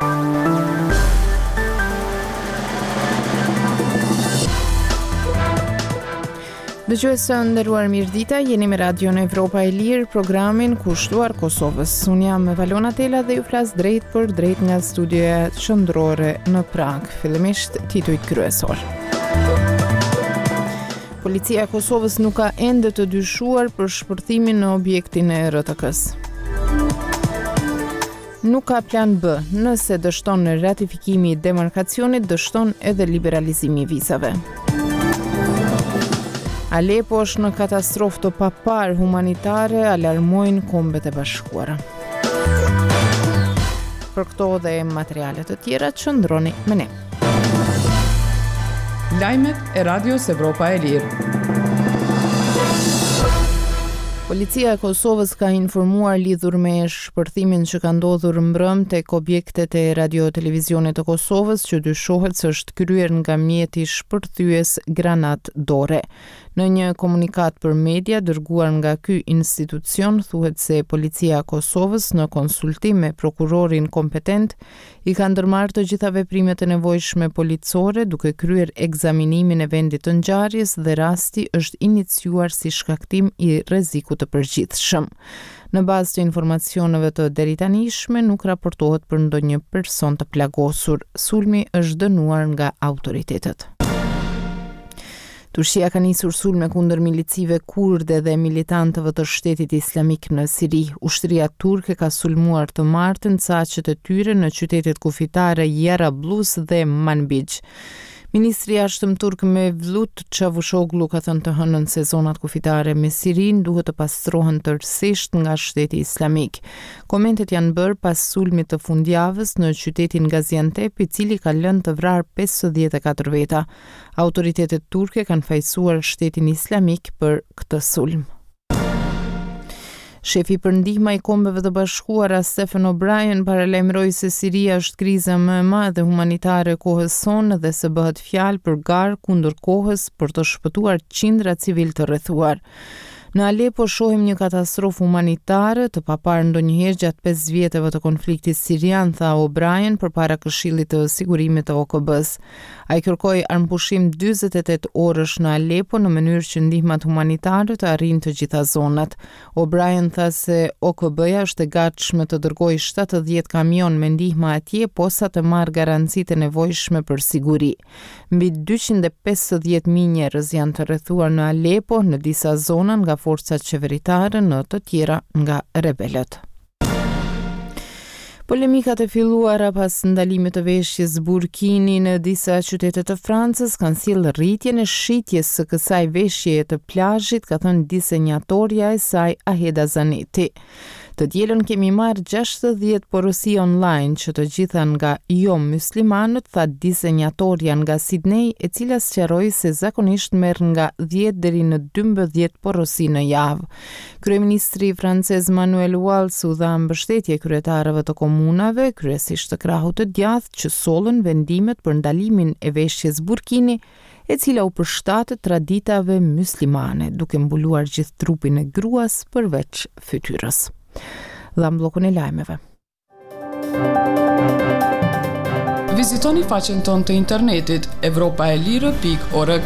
Dëgjues të nderuar mirëdita, jeni me Radion Evropa e Lirë, programin kushtuar Kosovës. Unë jam Valona Tela dhe ju flas drejt për drejt nga studioja qendrore në Prag. Fillimisht titujt kryesor. Policia e Kosovës nuk ka ende të dyshuar për shpërthimin në objektin e RTK-s. Nuk ka plan B, nëse dështon në ratifikimi i demarkacionit, dështon edhe liberalizimi i vizave. Alepo është në katastrofë të papar humanitare, alarmojnë Kombet e Bashkuara. Për këto dhe materiale të tjera, qëndroni me ne. Lajmet e Radios Evropa e Lirë. Policia e Kosovës ka informuar lidhur me shpërthimin që ka ndodhur mbrëm tek objektet e radio-televizionit të Kosovës që dyshohet se është kryer nga mjeti shpërthyes granat dore. Në një komunikat për media dërguar nga ky institucion thuhet se Policia e Kosovës në konsultim me prokurorin kompetent i ka ndërmarrë të gjitha veprimet e nevojshme policore duke kryer ekzaminimin e vendit të ngjarjes dhe rasti është iniciuar si shkaktim i rrezikut të përgjithshëm. Në bazë të informacioneve të deritanishme nuk raportohet për ndonjë person të plagosur. Sulmi është dënuar nga autoritetet. Turqia ka nisur sulme kundër milicive kurde dhe militantëve të shtetit islamik në Siri. Ushtria turke ka sulmuar të martën saqet e tyre në qytetet kufitare Jarablus dhe Manbij. Ministri i Jashtëm turk Mevlut Çavuşoglu ka thënë të hënën se zonat kufitare me Sirin duhet të pastrohen tërësisht nga shteti islamik. Komentet janë bërë pas sulmit të fundjavës në qytetin Gaziantep, i cili ka lënë të vrarë 54 veta. Autoritetet turke kanë fajsuar shtetin islamik për këtë sulm. Shefi për ndihma i Kombeve të Bashkuara Stephen O'Brien paralajmëroi se Siria është kriza më e madhe humanitare kohës sonë dhe se bëhet fjalë për garë kundër kohës për të shpëtuar qindra civil të rrethuar. Në Alepo shohim një katastrofë humanitare të paparë ndonjëherë gjatë 5 vjeteve të konfliktit sirian, tha O'Brien përpara Këshillit të Sigurimit të OKB-s. Ai kërkoi armpushim 48 orësh në Alepo në mënyrë që ndihmat humanitare të arrijnë të gjitha zonat. O'Brien tha se OKB-ja është e gatshme të dërgojë 70 kamion me ndihma atje, posa të marrë garancitë e nevojshme për siguri. Mbi 250.000 njerëz janë të rrethuar në Alepo, në disa zona nga forcat qeveritare, në të tjera nga rebelët. Polemikat e filluara pas ndalimit të veshjes burkini në disa qytete të Francës kanë sjellë rritjen e shitjes së kësaj veshjeje të plazhit, ka thënë disenjatorja e saj Aheda Zaneti. Të dielën kemi marrë 60 porosi online që të gjitha nga jo muslimanët, tha disenjatorja nga Sydney, e cila sqaroi se zakonisht merr nga 10 deri në 12 porosi në javë. Kryeministri francez Manuel Valls u dha mbështetje kryetarëve të komunave, kryesisht të krahut të djathtë, që sollën vendimet për ndalimin e veshjes burkini, e cila u përshtatet traditave muslimane, duke mbuluar gjithë trupin e gruas përveç fytyrës. Dham bllokun e lajmeve. Vizitoni faqen tonë të internetit evropaelire.org.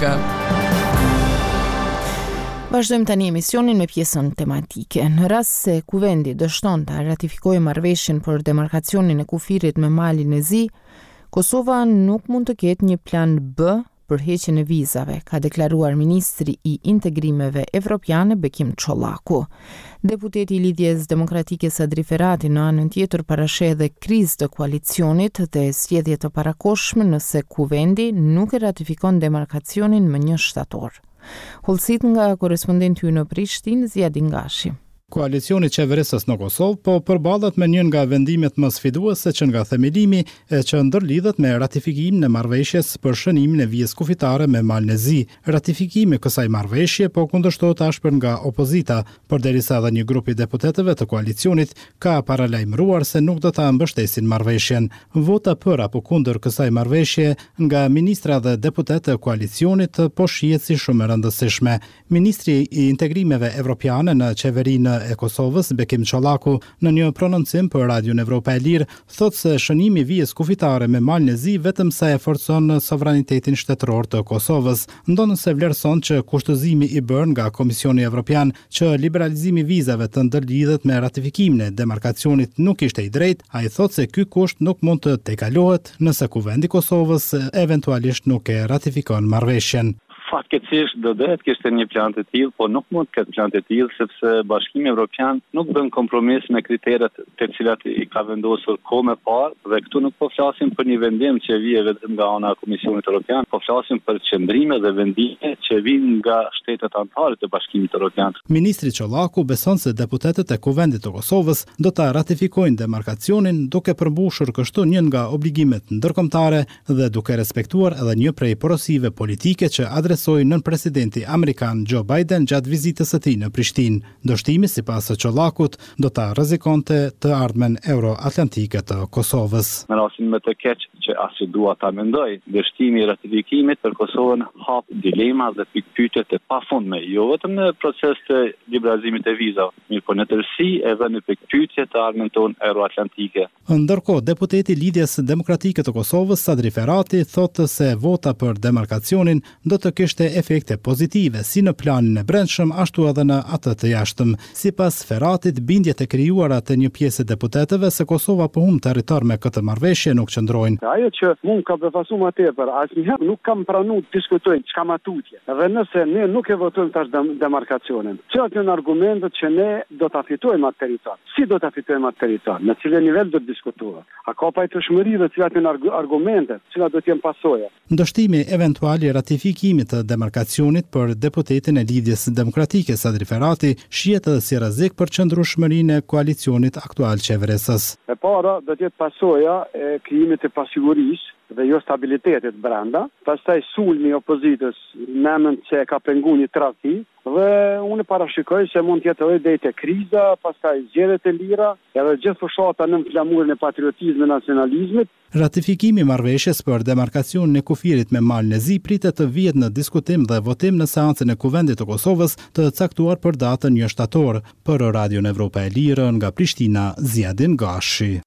Vazhdojmë tani emisionin me pjesën tematike. Në rast se kuvendi dështon të ratifikojë marrëveshjen për demarkacionin e kufirit me Malin e Zi, Kosova nuk mund të ketë një plan B për heqjen e vizave, ka deklaruar ministri i integrimeve evropiane Bekim Çollaku. Deputeti i Lidhjes Demokratike Sadri Ferrati në anën tjetër parasheh edhe krizë të koalicionit dhe zgjedhje të parakohshme nëse kuvendi nuk e ratifikon demarkacionin më 1 shtator. Hullësit nga korespondenti ynë në Prishtinë, Ziadin Gashi. Koalicioni qeverisës në Kosovë po përballet me një nga vendimet më sfiduese që nga themelimi e që ndërlidhet me ratifikimin e marrëveshjes për shënimin e vijës kufitare me Malin e Zi. Ratifikimi i kësaj marrëveshje po kundërshtohet tashpër nga opozita, përderisa edhe një grup i deputetëve të koalicionit ka paralajmëruar se nuk do ta mbështesin marrëveshjen. Vota për apo kundër kësaj marrëveshje nga ministra dhe deputetë e koalicionit po shihet si shumë e rëndësishme. Ministri i integrimeve evropiane në qeverinë e Kosovës, Bekim Çollaku, në një prononcim për Radion Evropa e Lirë, thotë se shënimi i vijës kufitare me Malin e Zi vetëm sa e forcon sovranitetin shtetëror të Kosovës. Ndonë se vlerëson që kushtëzimi i bërë nga Komisioni Evropian që liberalizimi i vizave të ndërlidhet me ratifikimin e demarkacionit nuk ishte i drejtë, ai thotë se ky kusht nuk mund të tejkalohet nëse Kuvendi i Kosovës eventualisht nuk e ratifikon marrëveshjen. Fatkeqësisht do të kishte një plan të tillë, po nuk mund të ketë plan të tillë sepse Bashkimi Evropian nuk bën kompromis me kriteret të cilat i ka vendosur kohë më parë, dhe këtu nuk po flasim për një vendim që vije vetëm nga ana e Komisionit Evropian, po flasim për qendrime dhe vendime që vijnë nga shtetet anëtare të Bashkimit Evropian. Ministri Çollaku beson se deputetët e Kuvendit të Kosovës do ta ratifikojnë demarkacionin duke përmbushur kështu një nga obligimet ndërkombëtare dhe duke respektuar edhe një prej porosive politike që nën presidenti amerikan Joe Biden gjatë vizitës së tij në Prishtinë. Dështimi sipas Çollakut do ta rrezikonte të ardhmen euroatlantike të Kosovës. Në rastin më të keq që as dua ta mendoj, dështimi i ratifikimit për Kosovën hap dilema dhe pikpyetje të pafundme, jo vetëm në proces të liberalizimit të vizave, mirë po në tërësi edhe në pikpyetje të ardhmen tonë euroatlantike. Ndërkohë, deputeti i Lidhjes Demokratike të Kosovës, Sadri Ferrati, thotë se vota për demarkacionin do të kishte efekte pozitive si në planin e brendshëm ashtu edhe në atë të jashtëm. Sipas Ferratit, bindjet e krijuara të një pjesë deputetëve se Kosova po humb territor me këtë marrëveshje nuk qëndrojnë. Ajo që mund ka befasu më tepër, asnjëherë nuk kam pranuar të diskutojnë çka matutje. Dhe nëse ne nuk e votojmë tash demarkacionin, cilat janë argumentet që ne do ta fitojmë atë territor? Si do ta fitojmë atë territor? Në cilën nivel do të diskutohet? A ka pajtueshmëri dhe cilat janë argumentet, cilat do të jenë pasojat? Ndështimi eventual i ratifikimit të demarkacionit për deputetin e Lidhjes Demokratike Sadri Ferrati shihet edhe si rrezik për qëndrueshmërinë e koalicionit aktual qeverisës. E para do të jetë pasoja e krijimit të pasigurisë dhe jo stabilitetit brenda, pastaj sulmi i opozitës në emër se ka penguar një tradhti, dhe unë parashikoj se mund të jetë edhe deri te kriza, pastaj zgjedhjet e lira, edhe gjithë fshata në flamurin e patriotizmit, nacionalizmit. Ratifikimi i marrëveshjes për demarkacionin e kufirit me Malin e Zi pritet të vihet në diskutim dhe votim në seancën e Kuvendit të Kosovës të caktuar për datën 1 shtator. Për Radion Evropa e Lirë nga Prishtina, Ziadin Gashi.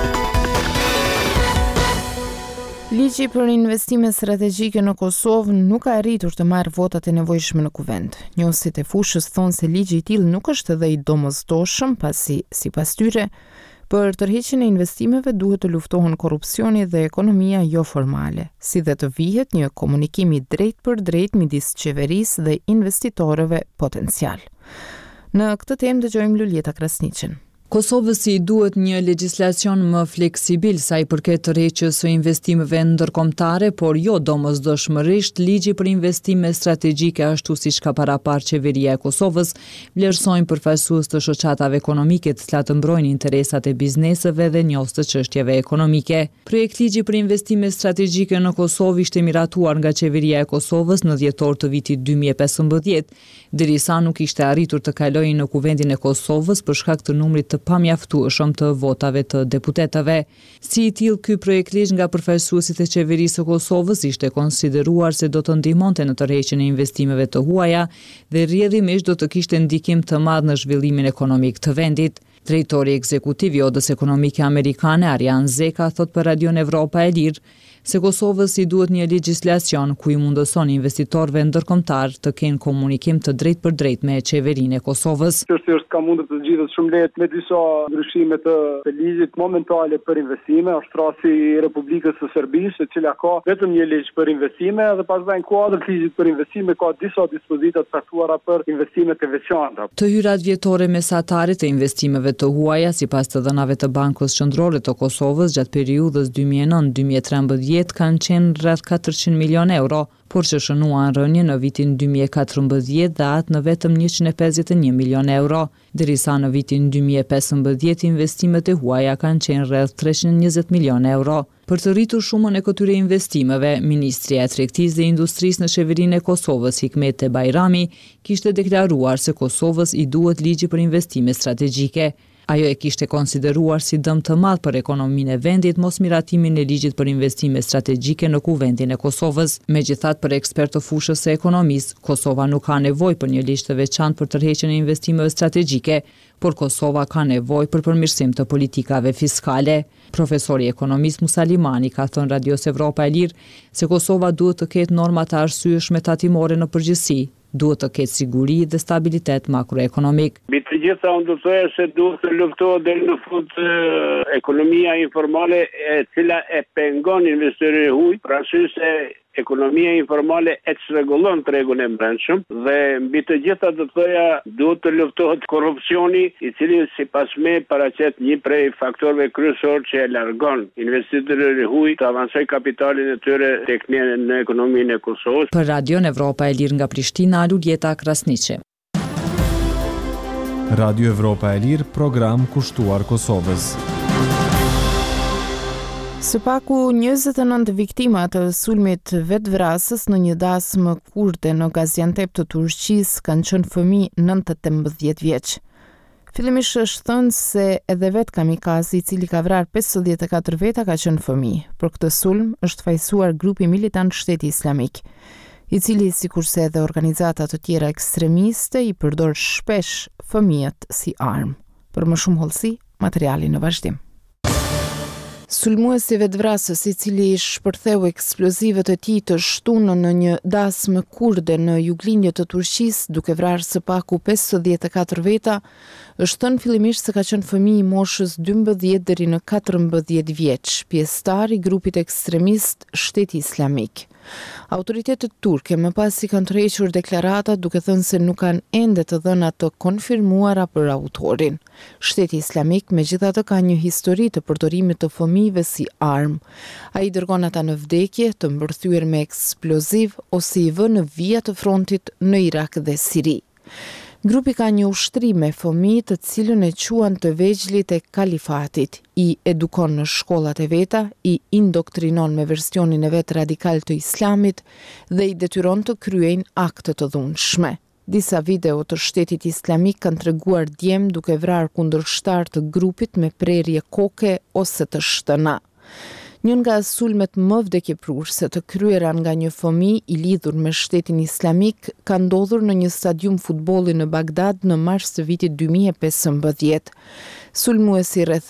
Ligji për investime strategjike në Kosovë nuk ka arritur të marrë votat e nevojshme në kuvend. Njohësit e fushës thonë se ligji i tillë nuk është edhe i domosdoshëm, pasi sipas tyre, për tërheqjen e investimeve duhet të luftohen korrupsioni dhe ekonomia jo formale, si dhe të vihet një komunikim i drejt për drejt midis qeverisë dhe investitorëve potencial. Në këtë temë dëgjojmë Luljeta Krasniqin. Kosovës i duhet një legjislacion më fleksibil sa i përket tërheqjes së investimeve ndërkombëtare, por jo domosdoshmërisht ligji për investime strategjike ashtu siç ka parapar qeveria e Kosovës, vlerësojnë përfaqësues të shoqatave ekonomike të cilat mbrojnë interesat e bizneseve dhe njohës të çështjeve ekonomike. Projekt ligji për investime strategjike në Kosovë ishte miratuar nga qeveria e Kosovës në dhjetor të vitit 2015, derisa nuk ishte arritur të kalojë në Kuvendin e Kosovës për shkak të numrit të pamjaftueshëm të votave të deputetëve. Si i tillë, ky projekt ligj nga përfaqësuesit e qeverisë së Kosovës ishte konsideruar se do të ndihmonte në tërheqjen e investimeve të huaja dhe rrjedhimisht do të kishte ndikim të madh në zhvillimin ekonomik të vendit. Drejtori ekzekutiv i Odës Ekonomike Amerikane, Arjan Zeka, thot për Radion Evropa e Lirë se Kosovës i duhet një legjislacion ku i mundëson investitorëve ndërkombëtar të kenë komunikim të drejt për drejt me qeverinë e Kosovës. Është ka mundur të zgjidhet shumë lehtë me disa ndryshime të ligjit momentale për investime, është rasti i Republikës së Serbisë, e cila ka vetëm një ligj për investime dhe pastaj në kuadër të ligjit për investime ka disa dispozita të caktuara për investimet e veçanta. Të hyrat vjetore mesatare të investimeve të huaja sipas të dhënave të Bankës Qendrore të Kosovës gjatë periudhës 2009-2013 kanë qenë rreth 400 milion euro, por që shënuan rënje në vitin 2014 dhe atë në vetëm 151 milion euro, derisa në vitin 2015 investimet e huaja kanë qenë rreth 320 milion euro. Për të rritur shumën e këtyre investimeve, Ministri e Tregtisë dhe Industrisë në qeverinë e Kosovës, Hikmete Bajrami, kishte deklaruar se Kosovës i duhet ligji për investime strategjike. Ajo e kishte konsideruar si dëm të madh për ekonominë e vendit mos miratimin e ligjit për investime strategjike në kuvendin e Kosovës. Megjithatë, për ekspert të fushës së ekonomisë, Kosova nuk ka nevojë për një ligj të veçantë për tërheqjen e investimeve strategjike, por Kosova ka nevojë për përmirësim të politikave fiskale. Profesori ekonomist Musalimani ka thënë Radios Evropa e Lirë se Kosova duhet të ketë norma të arsyeshme tatimore në përgjithësi, duhet të ketë siguri dhe stabilitet makroekonomik. Mbi të gjitha unë do të thoya se duhet të luftohet deri në fund ekonomia informale e cila e pengon investitorin e huaj, për arsye se ekonomia informale e çrregullon tregun e brendshëm dhe mbi të gjitha do të thoya duhet të luftohet korrupsioni, i cili sipas me paraqet një prej faktorëve kryesor që e largon investitorët e huaj të avancojë kapitalin e tyre tek në ekonominë e Kosovës. Për Radion Evropa e Lirë nga Prishtina, Luljeta Krasniqi. Radio Evropa e Lirë, program kushtuar Kosovës. Së paku 29 viktima të sulmit vetvrasës në një dasmë kurde në Gaziantep të Turqisë kanë qenë fëmijë 9-18 vjeç. Fillimisht është thënë se edhe vetë kamikazi i cili ka vrarë 54 veta ka qenë fëmijë. Për këtë sulm është fajsuar grupi militant Shteti Islamik, i cili sikurse edhe organizata të tjera ekstremiste i përdor shpesh fëmijët si armë. Për më shumë hollësi, materiali në vazhdim. Sulmuesi vetvrasës i cili shpërtheu eksplozivet e tij të shtunë në një dasmë kurde në juglindje të Turqisë, duke vrarë së paku 54 veta, është thënë fillimisht se ka qenë fëmijë i moshës 12 deri në 14 vjeç, pjesëtar i grupit ekstremist Shteti Islamik. Autoritetet turke më pas i kanë tërhequr deklarata duke thënë se nuk kanë ende të dhëna të konfirmuara për autorin. Shteti Islamik megjithatë ka një histori të përdorimit të fëmijëve si armë. Ai dërgon ata në vdekje, të mbërthyer me eksploziv ose i vë në vija të frontit në Irak dhe Siri. Grupi ka një ushtri me fëmijë të cilën e quan të vegjëlit e kalifatit, i edukon në shkollat e veta, i indoktrinon me versionin e vet radikal të islamit dhe i detyron të kryejnë akte të dhunshme. Disa video të Shtetit Islamik kanë treguar djem duke vrarë kundërshtar të grupit me prerje koke ose të shtëna. Një nga sulmet më vdekjeprurse të kryera nga një fëmijë i lidhur me Shtetin Islamik ka ndodhur në një stadium futbolli në Bagdad në mars të vitit 2015. Sulmuesi rreth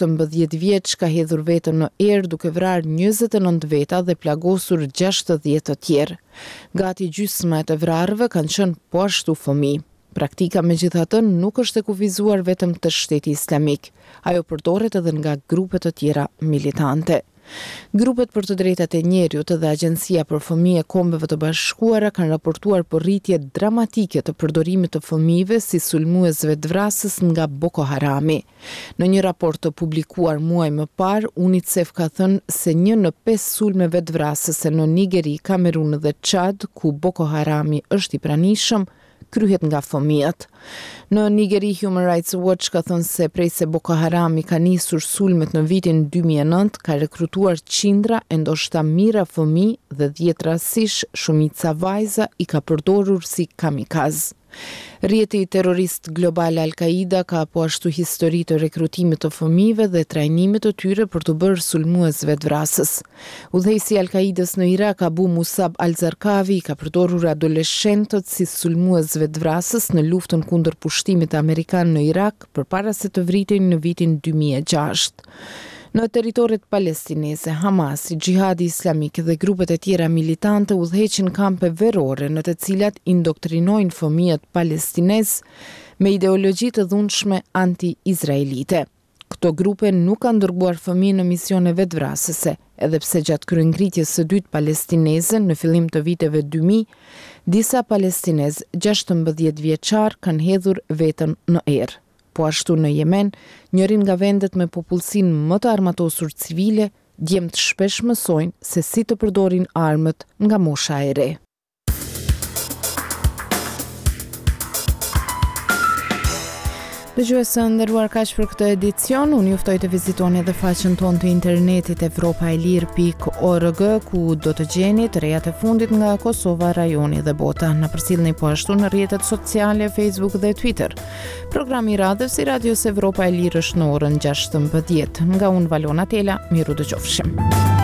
16 vjeç ka hedhur veten në erë duke vrarë 29 veta dhe plagosur 60 të tjerë. Gati gjysma e të vrarëve kanë qenë po ashtu fëmijë. Praktika megjithatë nuk është e kufizuar vetëm të Shteti Islamik, ajo përdoret edhe nga grupe të tjera militante. Grupet për të drejtat e njerëzit dhe Agjencia për Fëmijë e Kombeve të Bashkuara kanë raportuar për rritje dramatike të përdorimit të fëmijëve si sulmues vetvrasës nga Boko Harami. Në një raport të publikuar muaj më parë, UNICEF ka thënë se 1 në 5 sulme vetvrasëse në Nigeri, Kamerun dhe Çad, ku Boko Harami është i pranishëm, kryhet nga fëmijët. Në Nigeri, Human Rights Watch ka thënë se prej se Boko Harami ka nisur sulmet në vitin 2009, ka rekrutuar qindra e ndoshta mijëra fëmijë dhe 10 rastësisht shumica vajza i ka përdorur si kamikaz. Rrjeti terrorist global Al-Qaida ka po ashtu histori të rekrutimit të fëmijëve dhe trajnimit të tyre për të bërë sulmues vetvrasës. Udhëheqësi i Al-Qaidës në Irak, Abu Musab al-Zarqawi, ka përdorur adoleshentët si sulmues vetvrasës në luftën kundër pushtimit amerikan në Irak përpara se të vriten në vitin 2006. Në territoret palestineze, Hamasi, Gjihadi Islamik dhe grupet e tjera militante udhëheqin kampe verore në të cilat indoktrinojnë fëmijët palestinez me ideologji të dhunshme anti-izraelite. Këto grupe nuk kanë dërguar fëmijë në misione vetvrasëse, edhe pse gjatë kryengritjes së dytë palestineze në fillim të viteve 2000, disa palestinez 16 vjeçar kanë hedhur veten në erë. Po ashtu në Yemen, njërin nga vendet me popullsinë më të armatosur civile, djemtë shpesh mësojnë se si të përdorin armët nga mosha e re. Dëgjues së nderuar, kaq për këtë edicion. Unë juftoj të vizitoni edhe faqen tonë të internetit evropaelir.org, ku do të gjeni të rejat e fundit nga Kosova, rajoni dhe bota. Na përcjellni po ashtu në rrjetet sociale, Facebook dhe Twitter. Programi i radhës i Radios Evropa e Lirë është në orën 16. Nga unë Valona Tela, miru dëgjofshim.